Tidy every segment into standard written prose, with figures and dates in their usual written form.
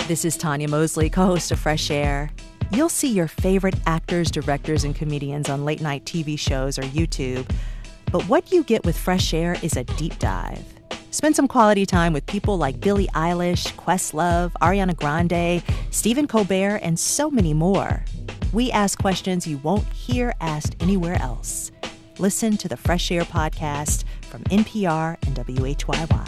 This is Tanya Mosley, co-host of Fresh Air. You'll see your favorite actors, directors, and comedians on late-night TV shows or YouTube. But what you get with Fresh Air is a deep dive. Spend some quality time with people like Billie Eilish, Questlove, Ariana Grande, Stephen Colbert, and so many more. We ask questions you won't hear asked anywhere else. Listen to the Fresh Air podcast from NPR and WHYY.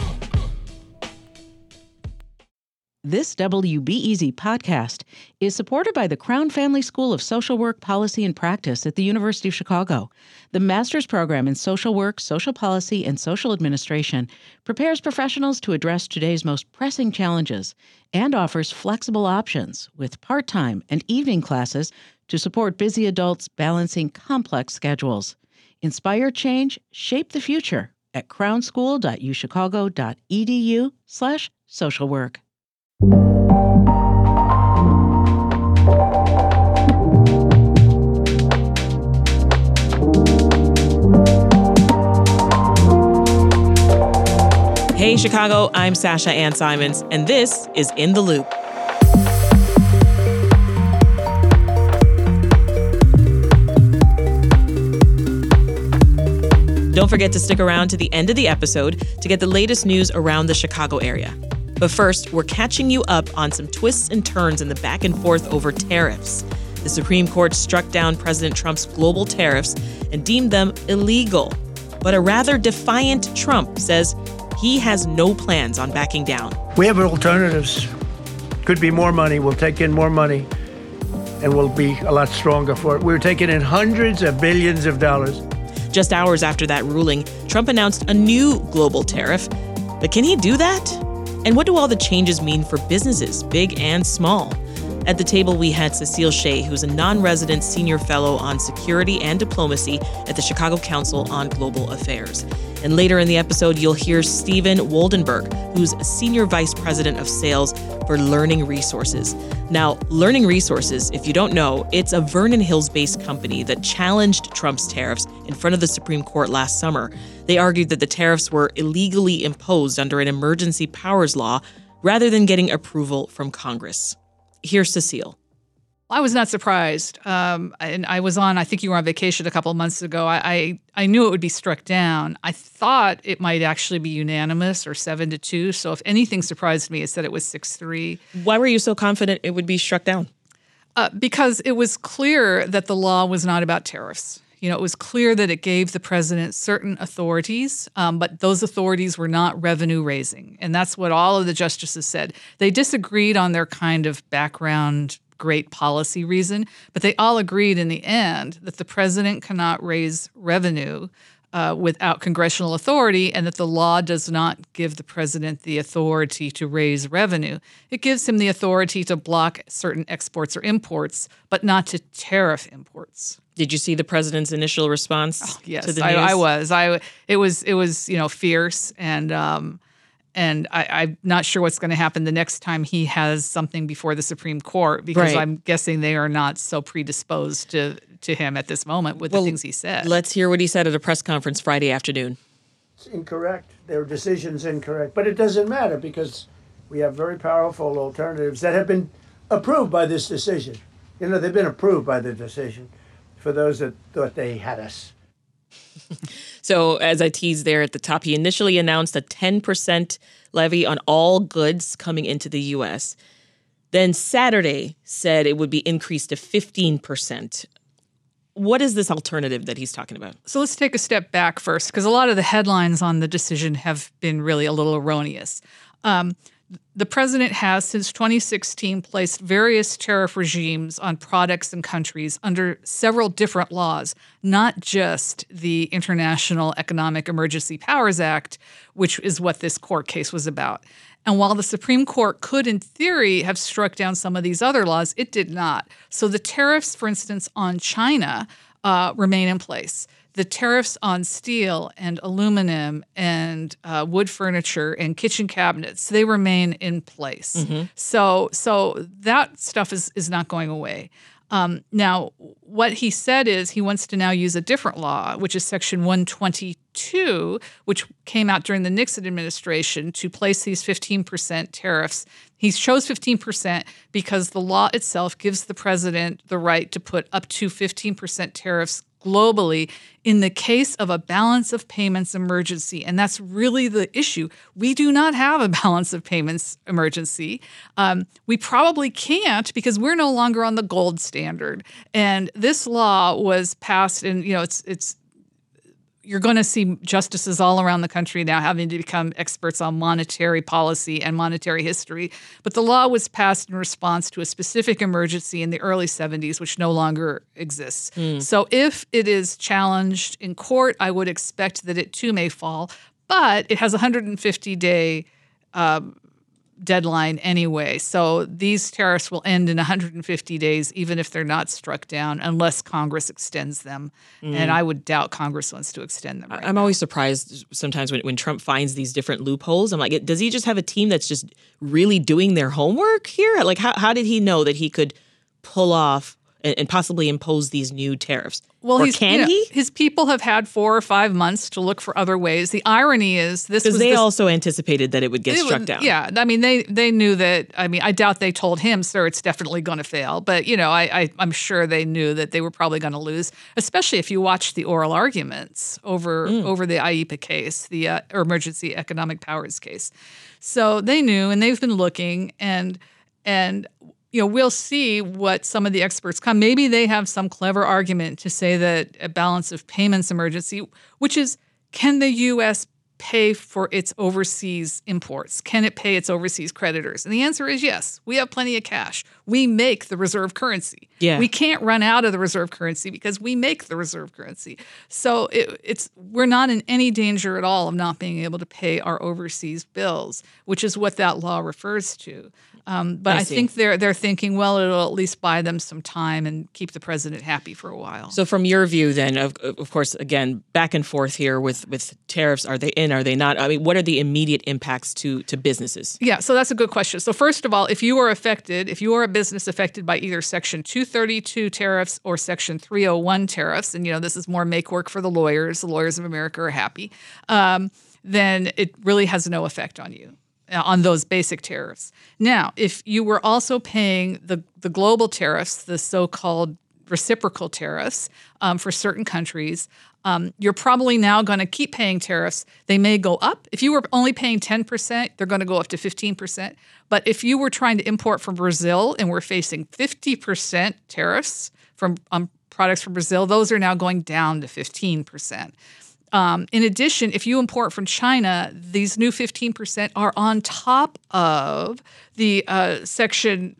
This WBEZ podcast is supported by the Crown Family School of Social Work, Policy, and Practice at the University of Chicago. The master's program in social work, social policy, and social administration prepares professionals to address today's most pressing challenges and offers flexible options with part-time and evening classes to support busy adults balancing complex schedules. Inspire change, shape the future at crownschool.uchicago.edu/socialwork. Hey Chicago, I'm Sasha Ann Simons, and this is In the Loop. Don't forget to stick around to the end of the episode to get the latest news around the Chicago area. But first, we're catching you up on some twists and turns in the back and forth over tariffs. The Supreme Court struck down President Trump's global tariffs and deemed them illegal. But a rather defiant Trump says he has no plans on backing down. We have alternatives. Could be more money. We'll take in more money, and we'll be a lot stronger for it. We're taking in hundreds of billions of dollars. Just hours after that ruling, Trump announced a new global tariff. But can he do that? And what do all the changes mean for businesses, big and small? At the table, we had Cecile Shea, who's a non-resident senior fellow on security and diplomacy at the Chicago Council on Global Affairs. And later in the episode, you'll hear Steven Woldenberg, who's a senior vice president of sales for Learning Resources. Now, Learning Resources, if you don't know, it's a Vernon Hills-based company that challenged Trump's tariffs in front of the Supreme Court last summer. They argued that the tariffs were illegally imposed under an emergency powers law rather than getting approval from Congress. Here's Cecile. I was not surprised. And I was I think you were on vacation a couple of months ago. I knew it would be struck down. I thought it might actually be unanimous or 7-2. So if anything surprised me, it's that it was 6-3. Why were you so confident it would be struck down? Because it was clear that the law was not about tariffs. You know, it was clear that it gave the president certain authorities, but those authorities were not revenue raising. And that's what all of the justices said. They disagreed on their kind of background great policy reason, but they all agreed in the end that the president cannot raise revenue without congressional authority, and that the law does not give the president the authority to raise revenue. It gives him the authority to block certain exports or imports, but not to tariff imports. Did you see the president's initial response yes, to the news? I was. It was fierce, and I'm not sure what's going to happen the next time he has something before the Supreme Court, because Right. I'm guessing they are not so predisposed to him at this moment with the things he said. Let's hear what he said at a press conference Friday afternoon. It's incorrect. Their decision's incorrect. But it doesn't matter because we have very powerful alternatives that have been approved by this decision. You know, they've been approved by the decision for those that thought they had us. So as I teased there at the top, he initially announced a 10% levy on all goods coming into the U.S. Then Saturday said it would be increased to 15%. What is this alternative that he's talking about? So let's take a step back first, because a lot of the headlines on the decision have been really a little erroneous. The president has, since 2016, placed various tariff regimes on products and countries under several different laws, not just the International Economic Emergency Powers Act, which is what this court case was about. And while the Supreme Court could, in theory, have struck down some of these other laws, it did not. So the tariffs, for instance, on China remain in place. The tariffs on steel and aluminum and wood furniture and kitchen cabinets, they remain in place. Mm-hmm. So that stuff is not going away. Now, what he said is he wants to now use a different law, which is Section 122, which came out during the Nixon administration to place these 15% tariffs. He chose 15% because the law itself gives the president the right to put up to 15% tariffs globally in the case of a balance of payments emergency. And that's really the issue. We do not have a balance of payments emergency. We probably can't because we're no longer on the gold standard. And this law was passed, and it's you're going to see justices all around the country now having to become experts on monetary policy and monetary history. But the law was passed in response to a specific emergency in the early 70s, which no longer exists. So if it is challenged in court, I would expect that it too may fall. But it has a 150-day deadline anyway. So these tariffs will end in 150 days, even if they're not struck down, unless Congress extends them. And I would doubt Congress wants to extend them. I'm always surprised sometimes when Trump finds these different loopholes. I'm like, does he just have a team that's just really doing their homework here? Like, how did he know that he could pull off and possibly impose these new tariffs? Well, or can he? His people have had 4 or 5 months to look for other ways. The irony is because they also anticipated that it would get struck down. Yeah, I mean, they knew that. I mean, I doubt they told him, "Sir, it's definitely going to fail." But I'm sure they knew that they were probably going to lose, especially if you watch the oral arguments over the IEEPA case, the Emergency Economic Powers case. So they knew, and they've been looking, and we'll see what some of the experts come. Maybe they have some clever argument to say that a balance of payments emergency, which is, can the U.S. pay for its overseas imports? Can it pay its overseas creditors? And the answer is yes. We have plenty of cash. We make the reserve currency. Yeah. We can't run out of the reserve currency because we make the reserve currency. So we're not in any danger at all of not being able to pay our overseas bills, which is what that law refers to. But I think they're thinking, well, it'll at least buy them some time and keep the president happy for a while. So from your view then, of course, again, back and forth here with tariffs, are they in, are they not? I mean, what are the immediate impacts to businesses? Yeah, so that's a good question. So first of all, if you are a business affected by either Section 232 tariffs or Section 301 tariffs, and this is more make work for the lawyers of America are happy, then it really has no effect on you. On those basic tariffs. Now, if you were also paying the global tariffs, the so-called reciprocal tariffs for certain countries, you're probably now going to keep paying tariffs. They may go up. If you were only paying 10%, they're going to go up to 15%. But if you were trying to import from Brazil and we're facing 50% tariffs from products from Brazil, those are now going down to 15%. In addition, if you import from China, these new 15% are on top of the Section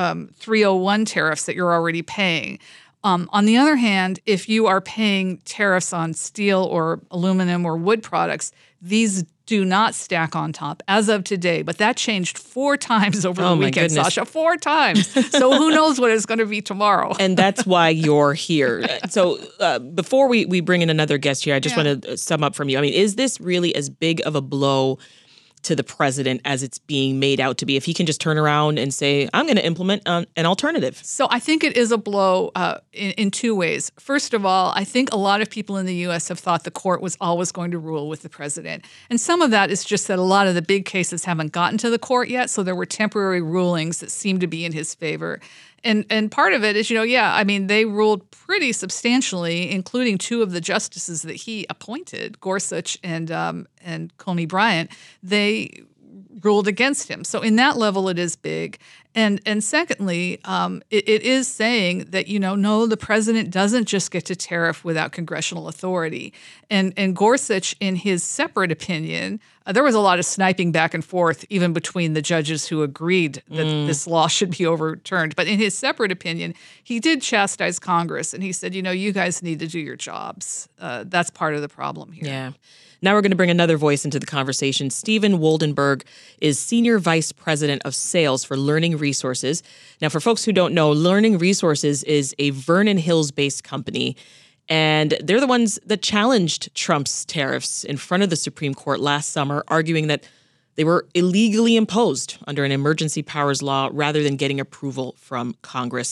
301 tariffs that you're already paying. On the other hand, if you are paying tariffs on steel or aluminum or wood products, these do not stack on top as of today. But that changed 4 times over the weekend, Sasha. 4 times. So who knows what it's going to be tomorrow. And that's why you're here. So before we bring in another guest here, I just want to sum up from you. I mean, is this really as big of a blow to the president as it's being made out to be? If he can just turn around and say, I'm going to implement an alternative. So I think it is a blow in 2 ways. First of all, I think a lot of people in the U.S. have thought the court was always going to rule with the president. And some of that is just that a lot of the big cases haven't gotten to the court yet, so there were temporary rulings that seemed to be in his favor. And part of it is, they ruled pretty substantially, including 2 of the justices that he appointed, Gorsuch and Coney Bryant. They ruled against him. So in that level, it is big. And secondly, it is saying that, no, the president doesn't just get to tariff without congressional authority. And Gorsuch, in his separate opinion, there was a lot of sniping back and forth, even between the judges who agreed that this law should be overturned. But in his separate opinion, he did chastise Congress. And he said, you guys need to do your jobs. That's part of the problem here. Yeah. Now we're going to bring another voice into the conversation. Stephen Woldenberg is Senior Vice President of Sales for Learning Resources. Now, for folks who don't know, Learning Resources is a Vernon Hills-based company, and they're the ones that challenged Trump's tariffs in front of the Supreme Court last summer, arguing that they were illegally imposed under an emergency powers law rather than getting approval from Congress.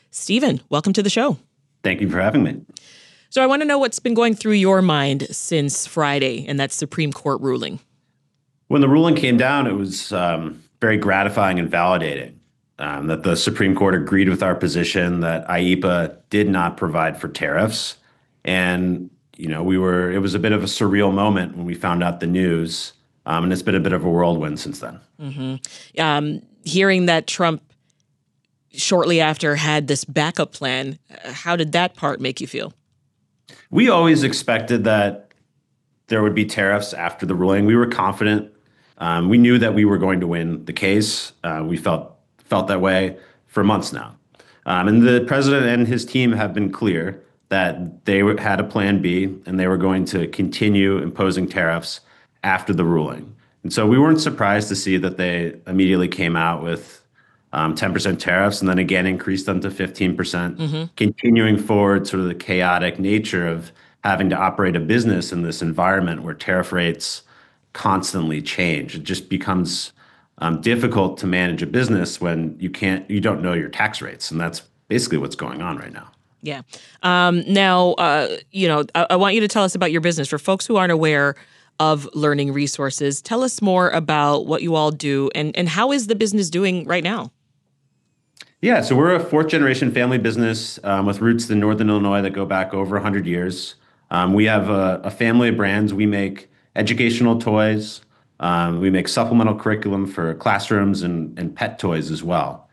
Stephen, welcome to the show. Thank you for having me. So I want to know what's been going through your mind since Friday and that Supreme Court ruling. When the ruling came down, it was very gratifying and validating that the Supreme Court agreed with our position that IEEPA did not provide for tariffs. And, it was a bit of a surreal moment when we found out the news. And it's been a bit of a whirlwind since then. Mm-hmm. Hearing that Trump shortly after had this backup plan, how did that part make you feel? We always expected that there would be tariffs after the ruling. We were confident. We knew that we were going to win the case. We felt that way for months now. And the president and his team have been clear that they had a plan B and they were going to continue imposing tariffs after the ruling. And so we weren't surprised to see that they immediately came out with 10% tariffs and then again increased them to 15%, continuing forward sort of the chaotic nature of having to operate a business in this environment where tariff rates constantly change. It just becomes difficult to manage a business when you don't know your tax rates. And that's basically what's going on right now. Yeah. Now, I want you to tell us about your business. For folks who aren't aware of Learning Resources, tell us more about what you all do and how is the business doing right now? Yeah, so we're a fourth-generation family business with roots in Northern Illinois that go back over 100 years. We have a family of brands. We make educational toys. We make supplemental curriculum for classrooms and pet toys as well.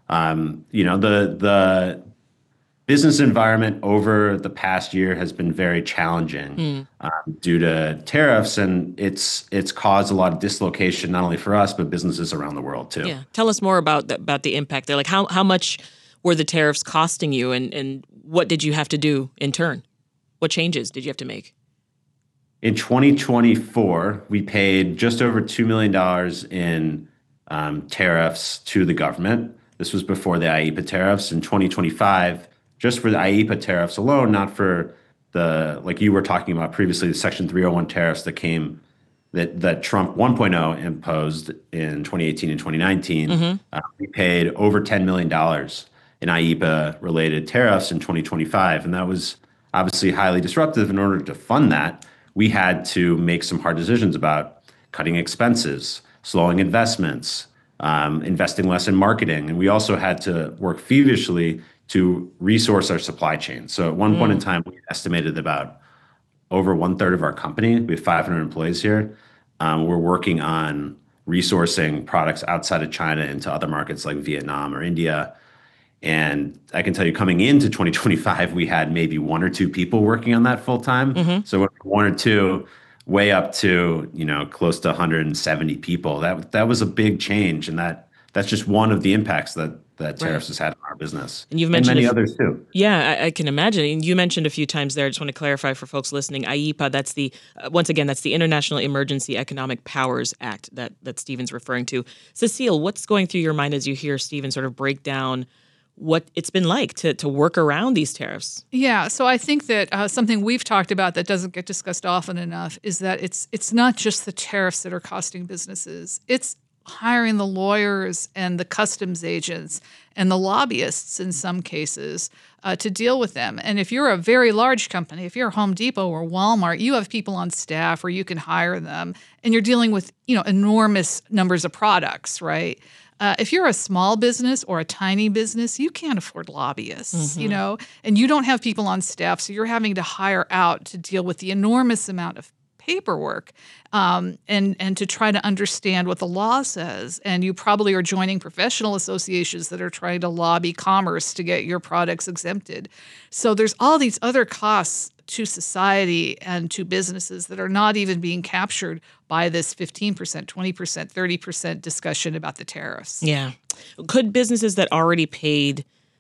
The business environment over the past year has been very challenging due to tariffs, and it's caused a lot of dislocation, not only for us, but businesses around the world too. Yeah. Tell us more about the impact there. Like how much were the tariffs costing you and what did you have to do in turn? What changes did you have to make? In 2024, we paid just over $2 million in tariffs to the government. This was before the IEEPA tariffs. In 2025, just for the IEEPA tariffs alone, not for like you were talking about previously, the Section 301 tariffs that Trump 1.0 imposed in 2018 and 2019, we paid over $10 million in IEEPA-related tariffs in 2025. And that was obviously highly disruptive. In order to fund that, we had to make some hard decisions about cutting expenses, slowing investments, investing less in marketing. And we also had to work feverishly to resource our supply chain. So at one point in time, we estimated about over 1/3 of our company, we have 500 employees here, we're working on resourcing products outside of China into other markets like Vietnam or India. And I can tell you coming into 2025, we had maybe 1 or 2 people working on that full time. So 1 or 2 way up to, close to 170 people. That was a big change. And that's just one of the impacts that tariffs has had on our business. And you've mentioned many others too. Yeah, I can imagine. And you mentioned a few times there, I just want to clarify for folks listening, IEEPA, that's once again, that's the International Emergency Economic Powers Act that Stephen's referring to. Cecile, what's going through your mind as you hear Stephen sort of break down what it's been like to work around these tariffs? Yeah, so I think that something we've talked about that doesn't get discussed often enough is that it's not just the tariffs that are costing businesses. It's hiring the lawyers and the customs agents and the lobbyists in some cases to deal with them. And if you're a very large company, if you're Home Depot or Walmart, you have people on staff or you can hire them, and you're dealing with enormous numbers of products, right? If you're a small business or a tiny business, you can't afford lobbyists, and you don't have people on staff, so you're having to hire out to deal with the enormous amount of paperwork and to try to understand what the law says. And you probably are joining professional associations that are trying to lobby commerce to get your products exempted. So there's all these other costs to society and to businesses that are not even being captured by this 15%, 20%, 30% discussion about the tariffs. Yeah. Could businesses that already paid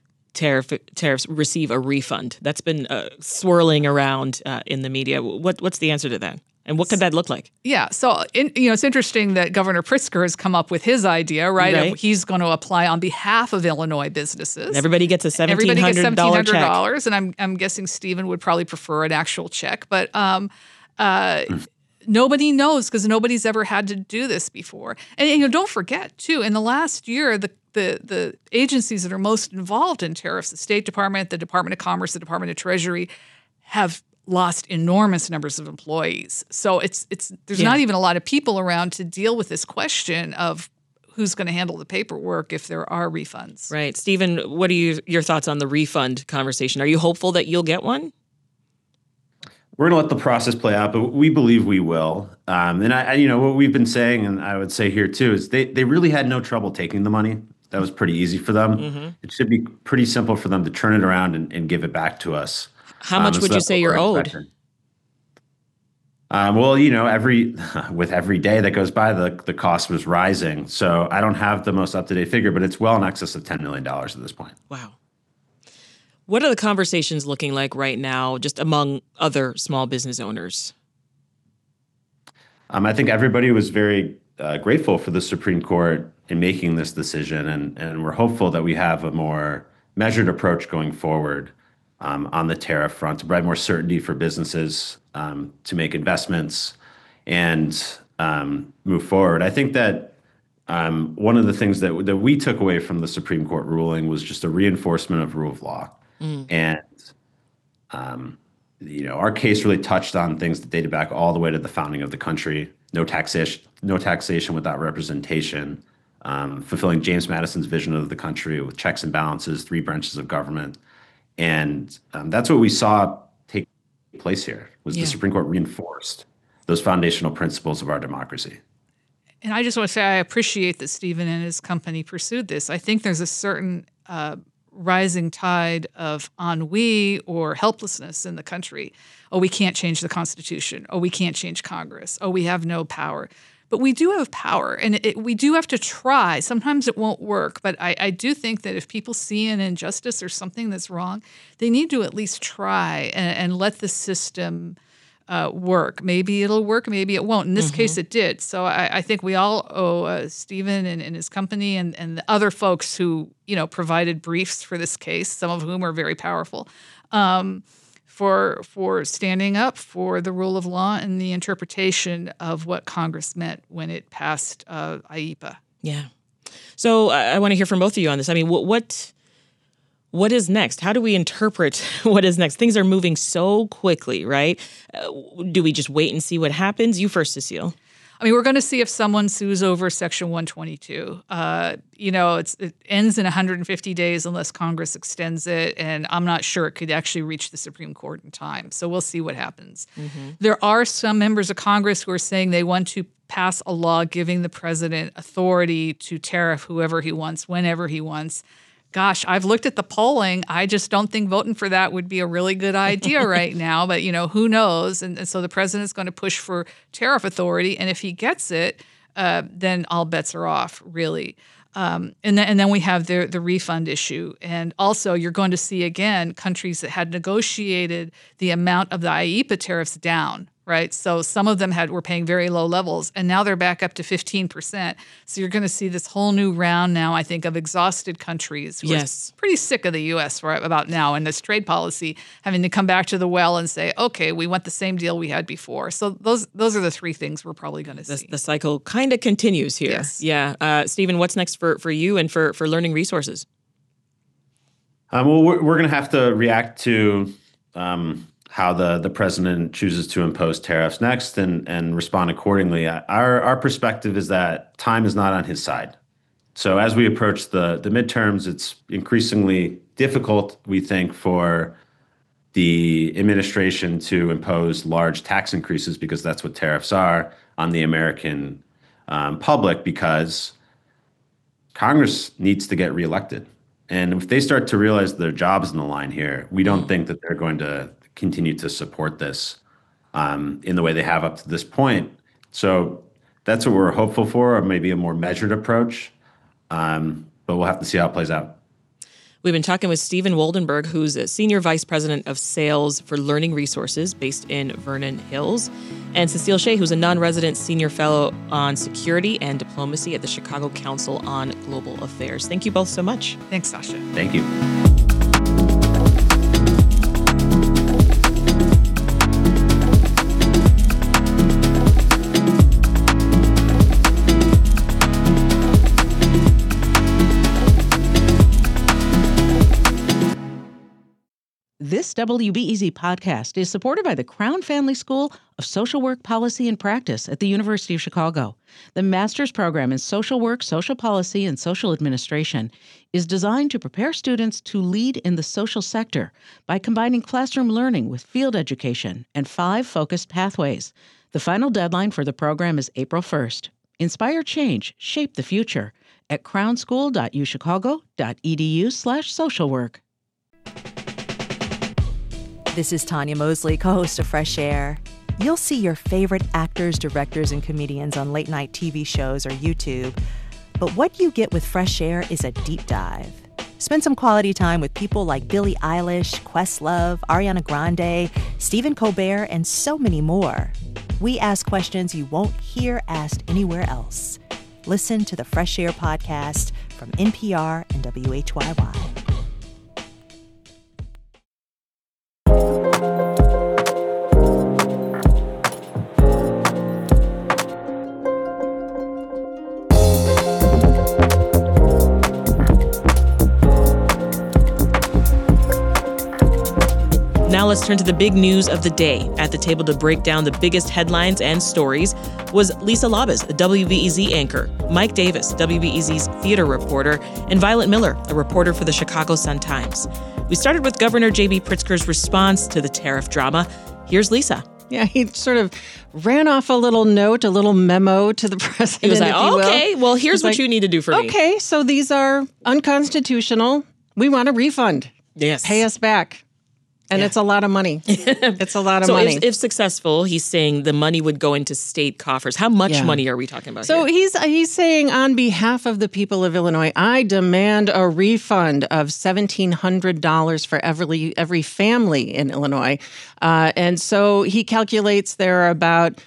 tariffs receive a refund? That's been swirling around in the media. What's the answer to that? And what could that look like? Yeah. So, it's interesting that Governor Pritzker has come up with his idea, right? He's going to apply on behalf of Illinois businesses. Everybody gets a $1,700 check. And I'm guessing Stephen would probably prefer an actual check. But nobody knows because nobody's ever had to do this before. And don't forget, too, in the last year, the the agencies that are most involved in tariffs, the State Department, the Department of Commerce, the Department of Treasury, have lost enormous numbers of employees. So there's not even a lot of people around to deal with this question of who's going to handle the paperwork if there are refunds. Right. Stephen, what are your thoughts on the refund conversation? Are you hopeful that you'll get one? We're going to let the process play out, but we believe we will. And I what we've been saying, and I would say here too, is they really had no trouble taking the money. That was pretty easy for them. Mm-hmm. It should be pretty simple for them to turn it around and give it back to us. How much would you say you're owed? Well, with every day that goes by, the cost was rising. So I don't have the most up-to-date figure, but it's well in excess of $10 million at this point. Wow. What are the conversations looking like right now, just among other small business owners? I think everybody was very grateful for the Supreme Court in making this decision, and we're hopeful that we have a more measured approach going forward on the tariff front to provide more certainty for businesses to make investments and move forward. I think that one of the things that we took away from the Supreme Court ruling was just a reinforcement of rule of law. And our case really touched on things that dated back all the way to the founding of the country. No taxation without representation, fulfilling James Madison's vision of the country with checks and balances, 3 branches of government. And that's what we saw take place here, was the Supreme Court reinforced those foundational principles of our democracy. And I just want to say I appreciate that Stephen and his company pursued this. I think there's a certain rising tide of ennui or helplessness in the country. Oh, we can't change the Constitution. Oh, we can't change Congress. Oh, we have no power. But we do have power, and we do have to try. Sometimes it won't work, but I do think that if people see an injustice or something that's wrong, they need to at least try and let the system work. Maybe it'll work, maybe it won't. In this case, it did. So I think we all owe Stephen and his company and the other folks who provided briefs for this case, some of whom are very powerful, for standing up for the rule of law and the interpretation of what Congress meant when it passed IEEPA. Yeah. So I want to hear from both of you on this. I mean, what is next? How do we interpret what is next? Things are moving so quickly, right? Do we just wait and see what happens? You first, Cecile. I mean, we're going to see if someone sues over Section 122. It ends in 150 days unless Congress extends it, and I'm not sure it could actually reach the Supreme Court in time. So we'll see what happens. There are some members of Congress who are saying they want to pass a law giving the president authority to tariff whoever he wants, whenever he wants. Gosh, I've looked at the polling. I just don't think voting for that would be a really good idea right now. But, who knows? And so the president's going to push for tariff authority. And if he gets it, then all bets are off, really. And then we have the refund issue. And also you're going to see, again, countries that had negotiated the amount of the IEEPA tariffs down, right? So some of them were paying very low levels, and now they're back up to 15%. So you're going to see this whole new round now, I think, of exhausted countries who are pretty sick of the U.S. right about now and this trade policy, having to come back to the well and say, okay, we want the same deal we had before. So those are the 3 things we're probably going to see. The cycle kind of continues here. Yes. Yeah. Stephen, what's next for you and for Learning Resources? Well, we're going to have to react to how the president chooses to impose tariffs next and respond accordingly. Our perspective is that time is not on his side. So as we approach the midterms, it's increasingly difficult, we think, for the administration to impose large tax increases, because that's what tariffs are, on the American public, because Congress needs to get reelected. And if they start to realize their job's in the line here, we don't think that they're going to continue to support this in the way they have up to this point. So that's what we're hopeful for, or maybe a more measured approach. But we'll have to see how it plays out. We've been talking with Stephen Woldenberg, who's a Senior Vice President of Sales for Learning Resources based in Vernon Hills, and Cecile Shea, who's a non-resident Senior Fellow on Security and Diplomacy at the Chicago Council on Global Affairs. Thank you both so much. Thanks, Sasha. Thank you. This WBEZ podcast is supported by the Crown Family School of Social Work, Policy, and Practice at the University of Chicago. The master's program in social work, social policy, and social administration is designed to prepare students to lead in the social sector by combining classroom learning with field education and 5 focused pathways. The final deadline for the program is April 1st. Inspire change, shape the future at crownschool.uschicago.edu/socialwork. This is Tanya Mosley, co-host of Fresh Air. You'll see your favorite actors, directors, and comedians on late-night TV shows or YouTube. But what you get with Fresh Air is a deep dive. Spend some quality time with people like Billie Eilish, Questlove, Ariana Grande, Stephen Colbert, and so many more. We ask questions you won't hear asked anywhere else. Listen to the Fresh Air podcast from NPR and WHYY. Now let's turn to the big news of the day. At the table to break down the biggest headlines and stories was Lisa Labuz, a WBEZ anchor, Mike Davis, WBEZ's theater reporter, and Violet Miller, a reporter for the Chicago Sun-Times. We started with Governor J.B. Pritzker's response to the tariff drama. Here's Lisa. Yeah, he sort of ran off a little note, a little memo to the president. He was like, okay, well, here's what you need to do for me. Okay, so these are unconstitutional. We want a refund. Yes. Pay us back. And it's a lot of money. It's a lot of money. So if successful, he's saying the money would go into state coffers. How much money are we talking about here? So he's saying on behalf of the people of Illinois, I demand a refund of $1,700 for every family in Illinois. And so he calculates there are about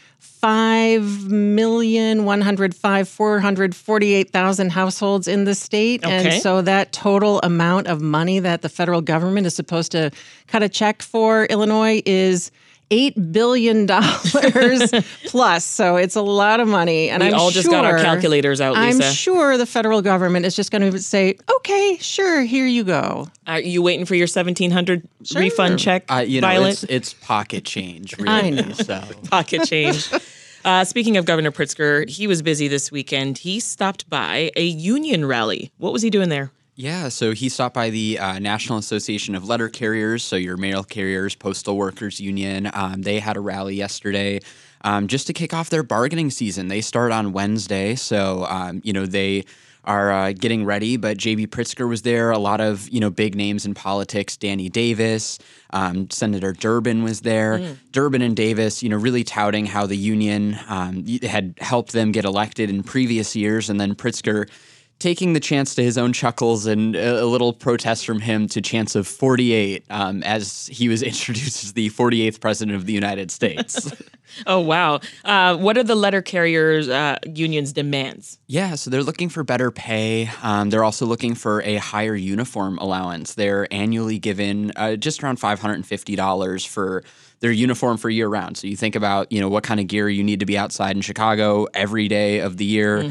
5,448,000 households in the state. Okay. And so that total amount of money that the federal government is supposed to cut a check for Illinois is $8 billion plus. So it's a lot of money. And we all just got our calculators out, Lisa. I'm sure the federal government is just going to say, okay, sure, here you go. Are you waiting for your $1,700 refund check, Violet? It's pocket change, really. I know. So. Pocket change. Speaking of Governor Pritzker, he was busy this weekend. He stopped by a union rally. What was he doing there? Yeah, so he stopped by the National Association of Letter Carriers, so your mail carriers, postal workers union. They had a rally yesterday just to kick off their bargaining season. They start on Wednesday, so they are getting ready. But J.B. Pritzker was there. A lot of big names in politics. Danny Davis, Senator Durbin was there. Durbin and Davis, really touting how the union had helped them get elected in previous years, and then Pritzker taking the chance to his own chuckles and a little protest from him to chants of 48 as he was introduced as the 48th president of the United States. Oh, wow. What are the letter carriers union's demands? Yeah, so they're looking for better pay. They're also looking for a higher uniform allowance. They're annually given just around $550 for their uniform for year round. So you think about, what kind of gear you need to be outside in Chicago every day of the year.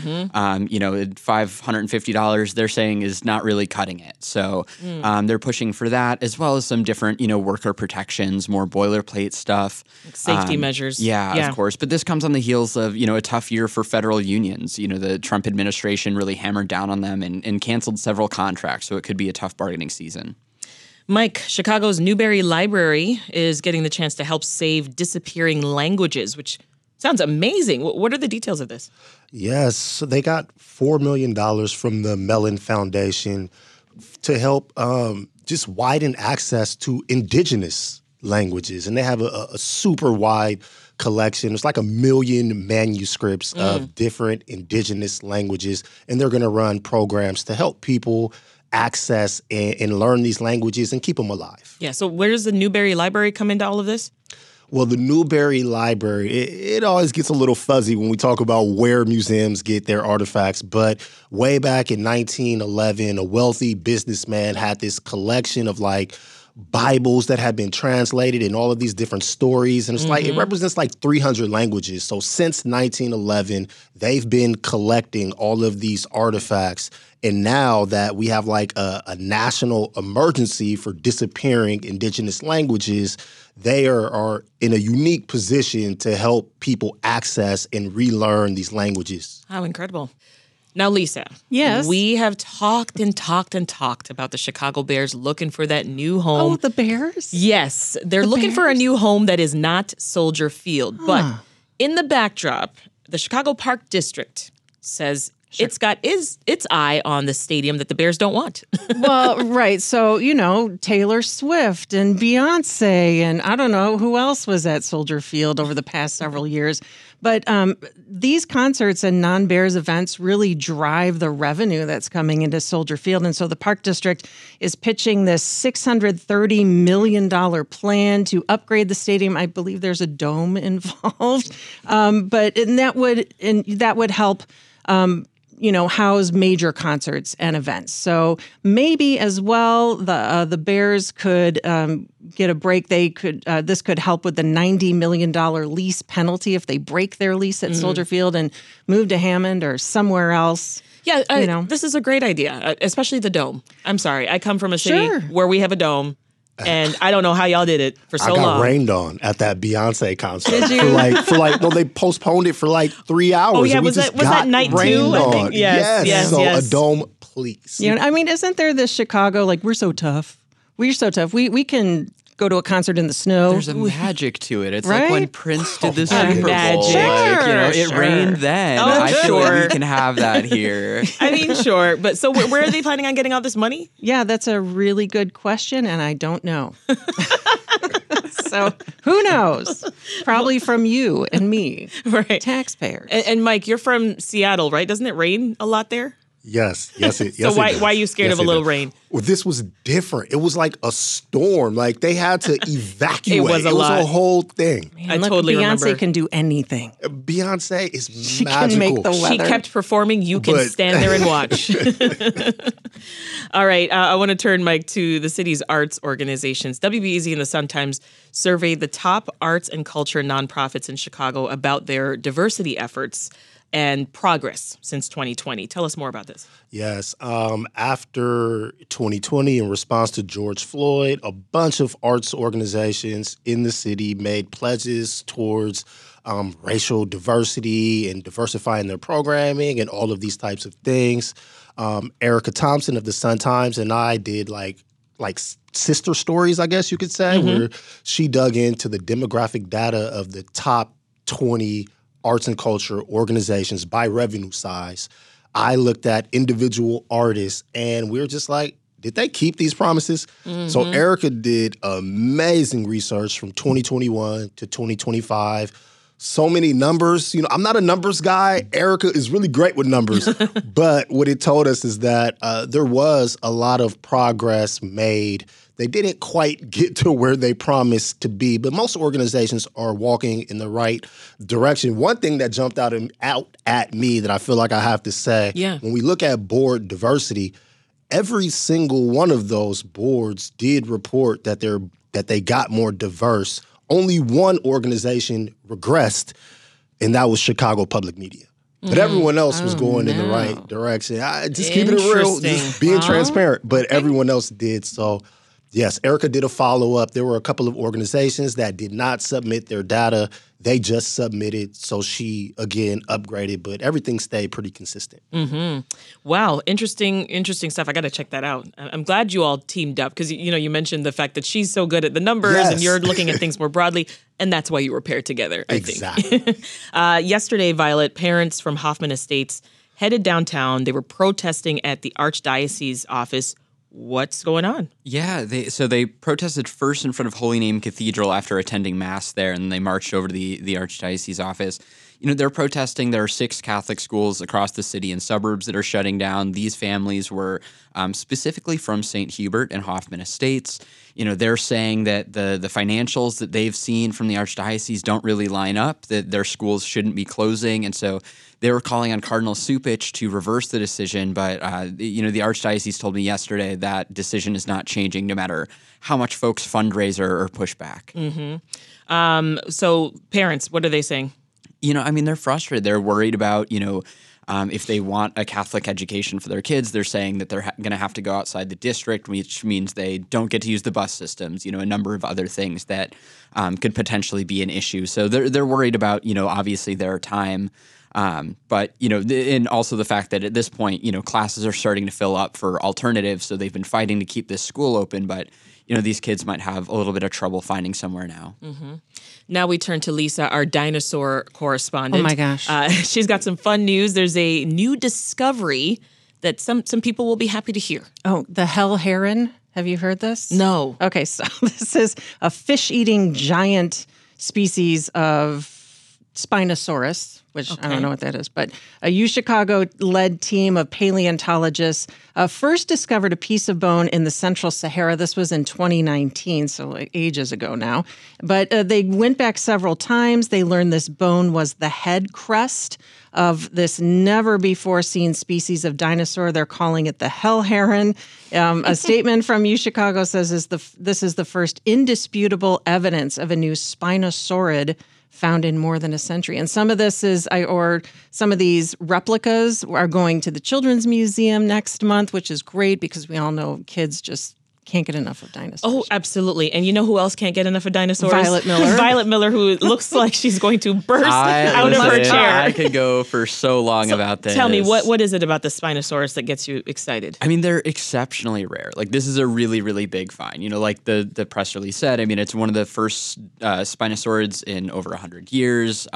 $550 they're saying is not really cutting it. So they're pushing for that, as well as some different, worker protections, more boilerplate stuff. Safety measures. Yeah, of course. But this comes on the heels of, a tough year for federal unions. The Trump administration really hammered down on them and canceled several contracts. So it could be a tough bargaining season. Mike, Chicago's Newberry Library is getting the chance to help save disappearing languages, which sounds amazing. What are the details of this? Yes, so they got $4 million from the Mellon Foundation to help just widen access to indigenous languages. And they have a super wide collection. It's like 1 million manuscripts of different indigenous languages. And they're going to run programs to help people access and learn these languages and keep them alive. Yeah, so where does the Newberry Library come into all of this? Well, the Newberry Library, it always gets a little fuzzy when we talk about where museums get their artifacts. But way back in 1911, a wealthy businessman had this collection of Bibles that have been translated and all of these different stories. And it's like, it represents like 300 languages. So since 1911, they've been collecting all of these artifacts. And now that we have like a national emergency for disappearing indigenous languages, they are in a unique position to help people access and relearn these languages. How incredible. Now, Lisa. Yes? We have talked and talked and talked about the Chicago Bears looking for that new home. Oh, the Bears? Yes, they're looking for a new home that is not Soldier Field. But in the backdrop, the Chicago Park District says it's got its eye on the stadium that the Bears don't want. Well, right. So, Taylor Swift and Beyonce and I don't know who else was at Soldier Field over the past several years. But these concerts and non-Bears events really drive the revenue that's coming into Soldier Field. And so the Park District is pitching this $630 million plan to upgrade the stadium. I believe there's a dome involved. But that would help house major concerts and events. So maybe as well, the Bears could get a break. This could help with the $90 million lease penalty if they break their lease at Soldier Field and move to Hammond or somewhere else. Yeah, this is a great idea, especially the dome. I'm sorry, I come from a city where we have a dome. And I don't know how y'all did it for so long. I got rained on at that Beyonce concert. Did you? No, they postponed it for like 3 hours. Oh, yeah, was that night 2? I think. Yes. So a dome, please. Isn't there this Chicago, we're so tough. We're so tough. We can go to a concert in the snow. There's a magic to it. It's right? like when Prince did the Super Bowl. Magic. It rained then. I feel like we can have that here. I mean, sure. But so where are they planning on getting all this money? Yeah, that's a really good question, and I don't know. So who knows? Probably from you and me, right? Taxpayers. And Mike, you're from Seattle, right? Doesn't it rain a lot there? Yes. So why are you scared of a little rain? Well, this was different. It was like a storm. Like they had to evacuate. It was a whole thing. Man, I totally remember. Beyonce can do anything. Beyonce is she magical. Can make the weather. She kept performing. You can stand there and watch. All right. I want to turn, Mike, to the city's arts organizations. WBEZ and the Sun-Times surveyed the top arts and culture nonprofits in Chicago about their diversity efforts and progress since 2020. Tell us more about this. Yes. After 2020, in response to George Floyd, a bunch of arts organizations in the city made pledges towards racial diversity and diversifying their programming and all of these types of things. Erica Thompson of the Sun-Times and I did like sister stories, I guess you could say, where she dug into the demographic data of the top 20 arts and culture organizations by revenue size. I looked at individual artists and we were just like, did they keep these promises? So Erica did amazing research from 2021 to 2025. So many numbers. I'm not a numbers guy. Erica is really great with numbers. But what it told us is that there was a lot of progress made. They didn't quite get to where they promised to be, but most organizations are walking in the right direction. One thing that jumped out at me that I feel like I have to say, when we look at board diversity, every single one of those boards did report that they got more diverse. Only one organization regressed, and that was Chicago Public Media. But everyone else was going in the right direction. Just keeping it real, just being transparent. But everyone else did. So, yes, Erica did a follow-up. There were a couple of organizations that did not submit their data. They just submitted. So she, again, upgraded. But everything stayed pretty consistent. Wow. Interesting stuff. I got to check that out. I'm glad you all teamed up because, you mentioned the fact that she's so good at the numbers and you're looking at things more broadly. And that's why you were paired together, I think. Yesterday, Violet, parents from Hoffman Estates headed downtown. They were protesting at the Archdiocese office. What's going on? Yeah, they protested first in front of Holy Name Cathedral after attending Mass there, and they marched over to the Archdiocese office. they're protesting. There are 6 Catholic schools across the city and suburbs that are shutting down. These families were specifically from St. Hubert and Hoffman Estates. They're saying that the financials that they've seen from the Archdiocese don't really line up, that their schools shouldn't be closing. And so they were calling on Cardinal Cupich to reverse the decision. But, the Archdiocese told me yesterday that decision is not changing no matter how much folks fundraise or push back. So parents, what are they saying? They're frustrated. They're worried about, if they want a Catholic education for their kids, they're saying that they're going to have to go outside the district, which means they don't get to use the bus systems, a number of other things that could potentially be an issue. So they're worried about, obviously their time. But, and also the fact that at this point, classes are starting to fill up for alternatives. So they've been fighting to keep this school open, but these kids might have a little bit of trouble finding somewhere now. Now we turn to Lisa, our dinosaur correspondent. Oh, my gosh. She's got some fun news. There's a new discovery that some people will be happy to hear. Oh, the hell heron. Have you heard this? No. Okay, so this is a fish-eating giant species of Spinosaurus, which I don't know what that is, but a UChicago-led team of paleontologists first discovered a piece of bone in the Central Sahara. This was in 2019, so ages ago now. But they went back several times. They learned this bone was the head crust of this never-before-seen species of dinosaur. They're calling it the hell heron. A statement from UChicago says this is the first indisputable evidence of a new Spinosaurid found in more than a century. And some of this some of these replicas are going to the Children's Museum next month, which is great because we all know kids just can't get enough of dinosaurs. Oh, absolutely. And you know who else can't get enough of dinosaurs? Violet Miller. Violet Miller, who looks like she's going to burst out of her chair. I could go for so long about this. Tell me, what is it about the Spinosaurus that gets you excited? They're exceptionally rare. Like, this is a really, really big find. Like the press release said, it's one of the first Spinosaurids in over 100 years.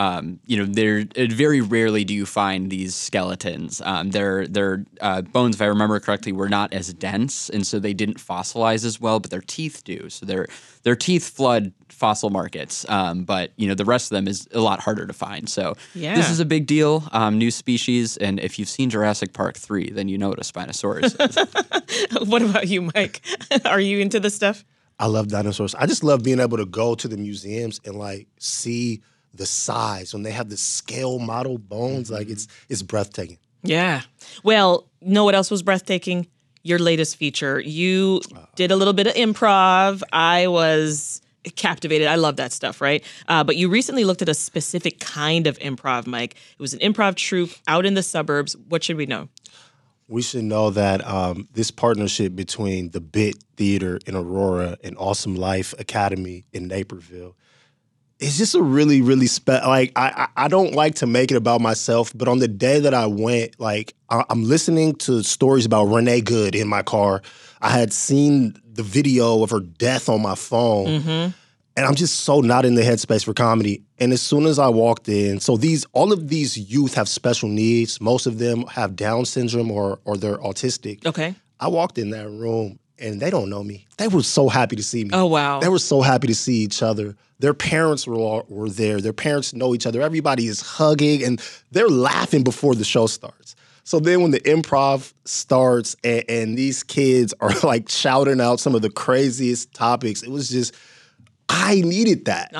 Very rarely do you find these skeletons. Their bones, if I remember correctly, were not as dense, and so they didn't fossilize as well, but their teeth do. So their teeth flood fossil markets, but the rest of them is a lot harder to find. So this is a big deal, new species, and if you've seen Jurassic Park 3, then you know what a Spinosaurus is. What about you, Mike? Are you into this stuff? I love dinosaurs. I just love being able to go to the museums and see the size when they have the scale model bones. Like it's breathtaking. Yeah. Well, know what else was breathtaking? Your latest feature. You did a little bit of improv. I was captivated. I love that stuff, right? But you recently looked at a specific kind of improv, Mike. It was an improv troupe out in the suburbs. What should we know? We should know that this partnership between the Bit Theater in Aurora and Awesome Life Academy in Naperville is just a really, really special. I don't like to make it about myself, but on the day that I went, I'm listening to stories about Renee Good in my car. I had seen the video of her death on my phone, and I'm just so not in the headspace for comedy. And as soon as I walked in, all of these youth have special needs. Most of them have Down syndrome or they're autistic. Okay. I walked in that room, and they don't know me. They were so happy to see me. Oh, wow. They were so happy to see each other. Their parents were there. Their parents know each other. Everybody is hugging, and they're laughing before the show starts. So then when the improv starts and these kids are shouting out some of the craziest topics, it was just, I needed that.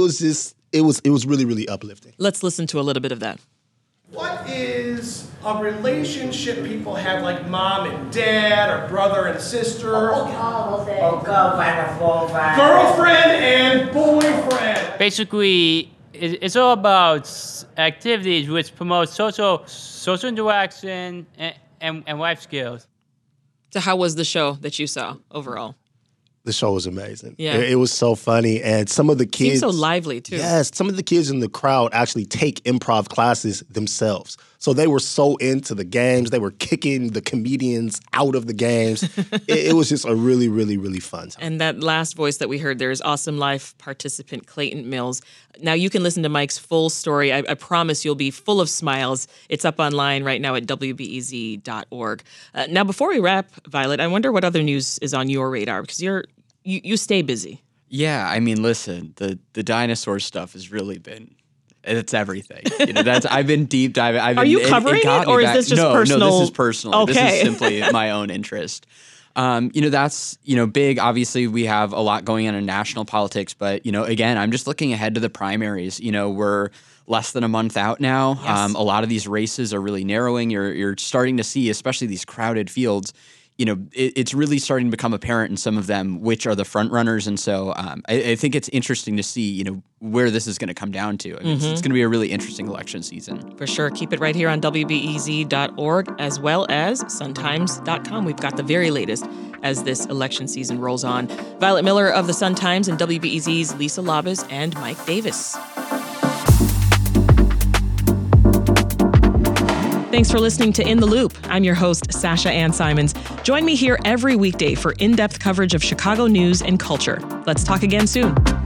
It was really, really uplifting. Let's listen to a little bit of that. What is a relationship people have like mom and dad or brother and sister? Girlfriend and boyfriend. Basically, it's all about activities which promote social interaction and life skills. So how was the show that you saw overall? The show was amazing. Yeah. It was so funny. And some of the kids... Seems so lively, too. Yes. Some of the kids in the crowd actually take improv classes themselves. So they were so into the games. They were kicking the comedians out of the games. It was just a really, really, really fun time. And that last voice that we heard there is Awesome Life participant Clayton Mills. Now you can listen to Mike's full story. I promise you'll be full of smiles. It's up online right now at wbez.org. Now, before we wrap, Violet, I wonder what other news is on your radar, because you stay busy. Yeah, listen, the dinosaur stuff has really been It's everything. I've been deep diving. Are you covering it, or is this just personal? No, this is personal. Okay. This is simply my own interest. That's, big. Obviously, we have a lot going on in national politics, but, again, I'm just looking ahead to the primaries. We're less than a month out now. Yes. A lot of these races are really narrowing. You're starting to see, especially these crowded fields, it's really starting to become apparent in some of them which are the front runners. And so I think it's interesting to see, where this is going to come down to. I mean, it's going to be a really interesting election season. For sure. Keep it right here on WBEZ.org as well as suntimes.com. We've got the very latest as this election season rolls on. Violet Miller of the Sun-Times and WBEZ's Lisa Labas and Mike Davis. Thanks for listening to In the Loop. I'm your host, Sasha Ann Simons. Join me here every weekday for in-depth coverage of Chicago news and culture. Let's talk again soon.